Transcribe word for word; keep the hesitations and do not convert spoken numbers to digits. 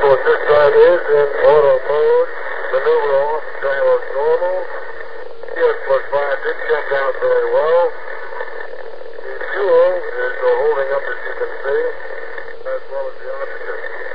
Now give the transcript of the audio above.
vehicle at this time is in auto mode. Maneuver off, trailer normal. T S plus five did come down very well. The fuel is uh, holding up as you can see, as well as the oxygen.